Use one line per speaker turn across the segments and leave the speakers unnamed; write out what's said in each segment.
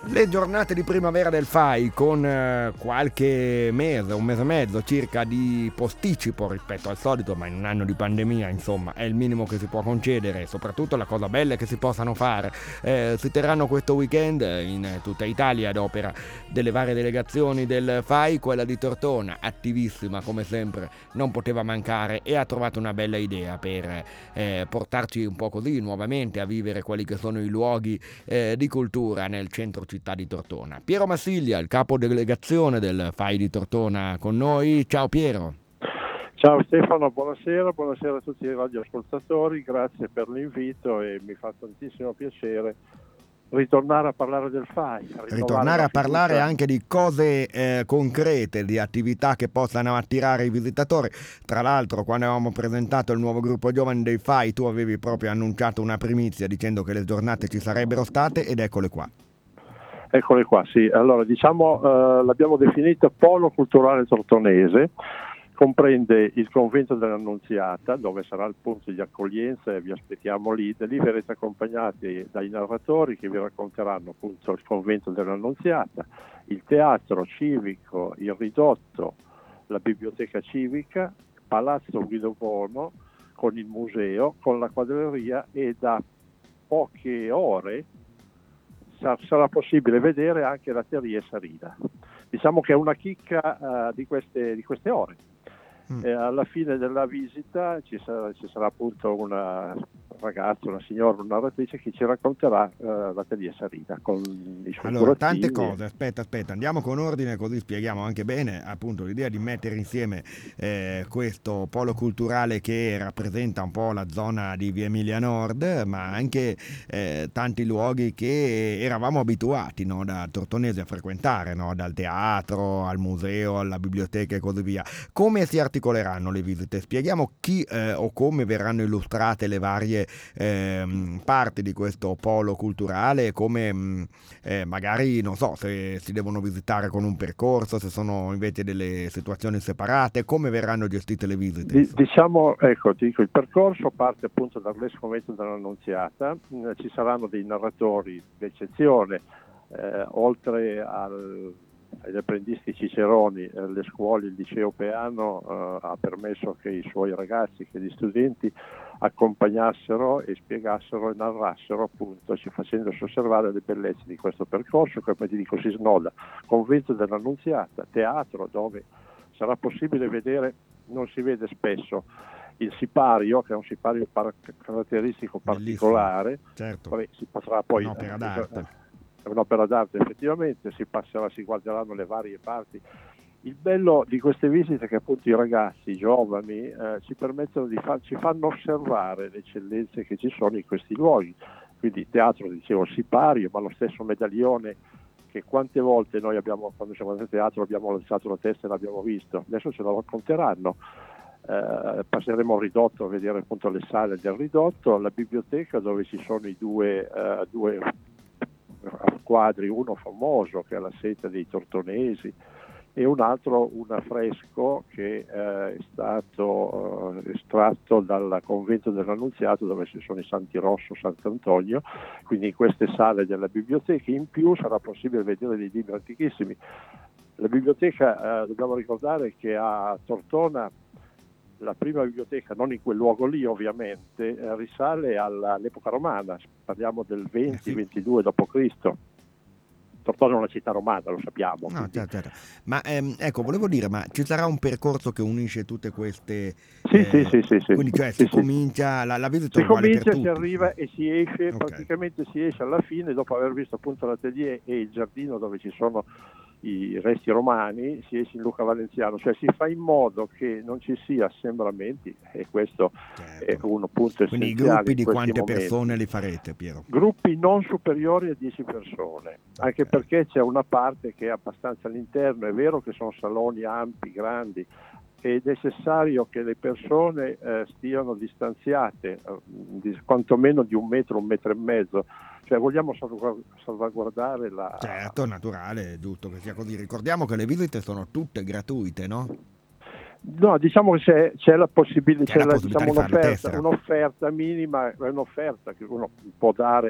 Le giornate di primavera del FAI con qualche mese, un mese e mezzo circa di posticipo rispetto al solito, ma in un anno di pandemia insomma è il minimo che si può concedere, soprattutto la cosa bella è che si possano fare. Si terranno questo weekend in tutta Italia ad opera delle varie delegazioni del FAI, quella di Tortona, attivissima come sempre, non poteva mancare e ha trovato una bella idea per portarci un po' così nuovamente a vivere quelli che sono i luoghi di cultura nel centro città di Tortona. Piero Massiglia, il capo delegazione del FAI di Tortona con noi. Ciao Piero.
Ciao Stefano, buonasera a tutti i radioascoltatori, grazie per l'invito e mi fa tantissimo piacere ritornare a parlare del FAI.
Ritornare a parlare anche di cose concrete, di attività che possano attirare i visitatori. Tra l'altro, quando avevamo presentato il nuovo gruppo giovani dei FAI, tu avevi proprio annunciato una primizia dicendo che le giornate ci sarebbero state ed eccole qua.
Eccole qua, sì. Allora, l'abbiamo definito Polo Culturale Tortonese. Comprende il convento dell'Annunziata, dove sarà il punto di accoglienza e vi aspettiamo lì. Da lì verrete accompagnati dai narratori che vi racconteranno appunto il convento dell'Annunziata, il teatro civico, il ridotto, la biblioteca civica, Palazzo Guido Bono con il museo, con la quadreria e da poche ore sarà possibile vedere anche la Teria Sarina. Diciamo che è una chicca di queste ore. Alla fine della visita ci sarà appunto una ragazza, una signora, una narratrice che ci racconterà la Teria Sarina con i suoi
Allora, tante cose, aspetta, andiamo con ordine così spieghiamo anche bene appunto l'idea di mettere insieme questo polo culturale che rappresenta un po' la zona di Via Emilia Nord, ma anche tanti luoghi che eravamo abituati, no, da tortonesi a frequentare, no, dal teatro al museo, alla biblioteca e così via. Come si articoleranno le visite? Spieghiamo chi o come verranno illustrate le varie parti di questo polo culturale, come magari non so se si devono visitare con un percorso, se sono invece delle situazioni separate, come verranno gestite le visite?
Diciamo, ecco, ti dico, il percorso parte appunto dall'ex convento dell'Annunziata, ci saranno dei narratori d'eccezione, oltre agli apprendisti ciceroni, le scuole, il liceo Peano ha permesso che i suoi ragazzi, che gli studenti accompagnassero e spiegassero e narrassero appunto, facendosi osservare le bellezze di questo percorso, come ti dico si snoda convento dell'Annunziata, teatro dove sarà possibile vedere, non si vede spesso, il sipario, che è un sipario caratteristico particolare.
Certo.
Poi si potrà poi
un'opera d'arte.
È un'opera d'arte effettivamente, si guarderanno le varie parti. Il bello di queste visite è che appunto i ragazzi, i giovani, ci permettono ci fanno osservare le eccellenze che ci sono in questi luoghi. Quindi teatro, dicevo, sipario, ma lo stesso medaglione che quante volte noi quando siamo andati a teatro abbiamo alzato la testa e l'abbiamo visto. Adesso ce lo racconteranno. Passeremo al ridotto a vedere appunto le sale del ridotto, la biblioteca dove ci sono i due quadri, uno famoso che è la seta dei tortonesi e un altro, un affresco che è stato estratto dal convento dell'Annunziato dove ci sono i Santi Rosso, Sant'Antonio, quindi in queste sale della biblioteca. In più sarà possibile vedere dei libri antichissimi. La biblioteca, dobbiamo ricordare che a Tortona la prima biblioteca, non in quel luogo lì ovviamente, risale all'epoca romana, parliamo del 20-22 d.C. Tortona è una città romana, lo sappiamo.
No, certo. Ma ecco, volevo dire, ma ci sarà un percorso che unisce tutte queste...
Sì.
Quindi cioè si comincia, la visita
si
uguale
comincia,
per tutti.
Si arriva e si esce,
Okay.
praticamente si esce alla fine, dopo aver visto appunto l'atelier e il giardino dove ci sono i resti romani, si esce in Luca Valenziano, cioè si fa in modo che non ci sia assembramenti e questo è un punto essenziale.
Quindi i gruppi di quante
momenti.
persone li farete, Piero?
Gruppi non superiori a 10 persone, anche perché c'è una parte che è abbastanza all'interno, è vero che sono saloni ampi, grandi, ed è necessario che le persone stiano distanziate quantomeno di 1 metro, 1,5 metri, cioè vogliamo salvaguardare la...
Certo, naturale, è giusto che sia così. Ricordiamo che le visite sono tutte gratuite, no?
No, diciamo che c'è la possibilità,
diciamo
un'offerta minima, è un'offerta che uno può dare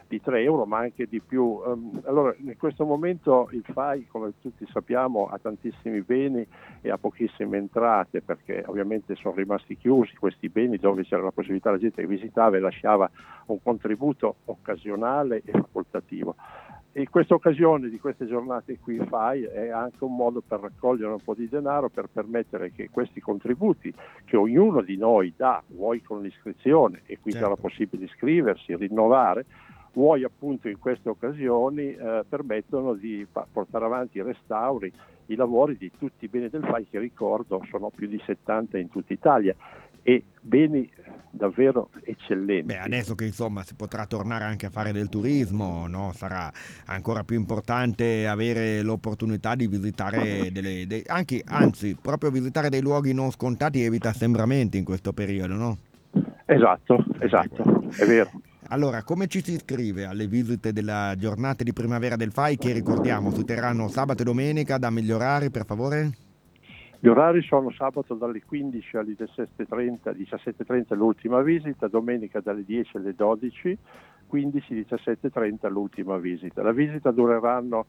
di 3 euro, ma anche di più. Allora, in questo momento il FAI, come tutti sappiamo, ha tantissimi beni e ha pochissime entrate, perché ovviamente sono rimasti chiusi questi beni dove c'era la possibilità, la gente che visitava e lasciava un contributo occasionale e facoltativo. E questa occasione di queste giornate qui FAI è anche un modo per raccogliere un po' di denaro, per permettere che questi contributi che ognuno di noi dà, vuoi con l'iscrizione, e qui c'è la possibilità di iscriversi, rinnovare, vuoi appunto in queste occasioni permettono di portare avanti i restauri, i lavori di tutti i beni del FAI, che ricordo sono più di 70 in tutta Italia, e beni davvero eccellenti.
Beh, adesso che insomma si potrà tornare anche a fare del turismo, no? Sarà ancora più importante avere l'opportunità di visitare anzi, proprio visitare dei luoghi non scontati evita assembramenti in questo periodo, no?
Esatto, è vero.
Allora, come ci si iscrive alle visite della giornata di primavera del FAI, che ricordiamo si terranno sabato e domenica, da migliorare per favore?
Gli orari sono sabato dalle 15 alle 17.30 l'ultima visita, domenica dalle 10 alle 12, 15-17.30 l'ultima visita. La visita dureranno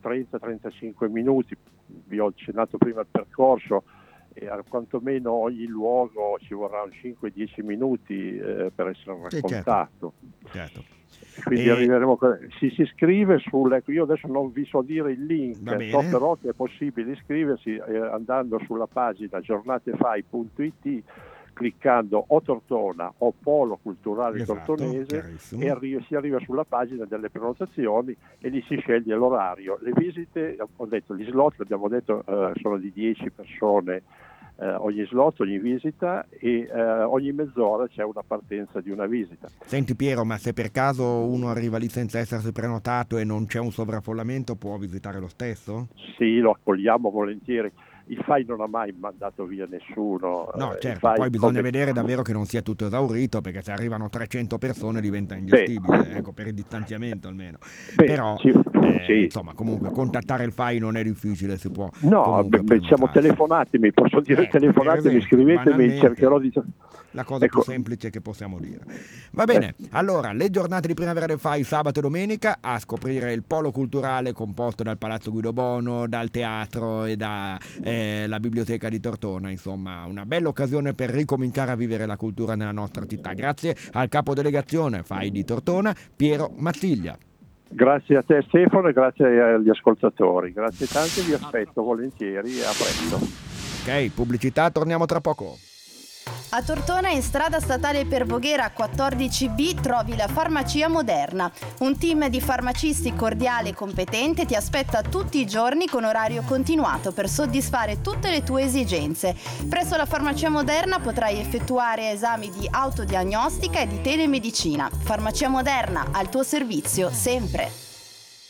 30-35 minuti, vi ho accennato prima il percorso, e quantomeno ogni luogo ci vorranno 5-10 minuti per essere raccontato.
Certo.
Quindi arriveremo, si iscrive io adesso non vi so dire il link, so però che è possibile iscriversi andando sulla pagina giornatefai.it, cliccando o Tortona o Polo Culturale Tortonese, e si arriva sulla pagina delle prenotazioni e lì si sceglie l'orario. Le visite, ho detto, gli slot, abbiamo detto, sono di 10 persone ogni slot, ogni visita, e ogni mezz'ora c'è una partenza di una visita.
Senti Piero, ma se per caso uno arriva lì senza essersi prenotato e non c'è un sovraffollamento, può visitare lo stesso?
Sì, lo accogliamo volentieri. Il FAI non ha mai mandato via nessuno.
No, certo, poi bisogna vedere davvero che non sia tutto esaurito, perché se arrivano 300 persone diventa ingestibile, ecco, per il distanziamento almeno. Però insomma, comunque contattare il FAI non è difficile, si può.
No, diciamo, telefonatemi, posso dire telefonatemi, scrivetemi, cercherò di...
La cosa più semplice che possiamo dire. Va bene, allora, le giornate di primavera del FAI sabato e domenica, a scoprire il polo culturale composto dal Palazzo Guido Bono, dal teatro e da la biblioteca di Tortona, insomma una bella occasione per ricominciare a vivere la cultura nella nostra città. Grazie al capodelegazione FAI di Tortona, Piero Massiglia.
Grazie a te Stefano e grazie agli ascoltatori, grazie tante, vi aspetto volentieri e a presto.
Ok, pubblicità, torniamo tra poco.
A Tortona, in strada statale per Voghera 14B, trovi la Farmacia Moderna. Un team di farmacisti cordiale e competente ti aspetta tutti i giorni con orario continuato per soddisfare tutte le tue esigenze. Presso la Farmacia Moderna potrai effettuare esami di autodiagnostica e di telemedicina. Farmacia Moderna, al tuo servizio sempre.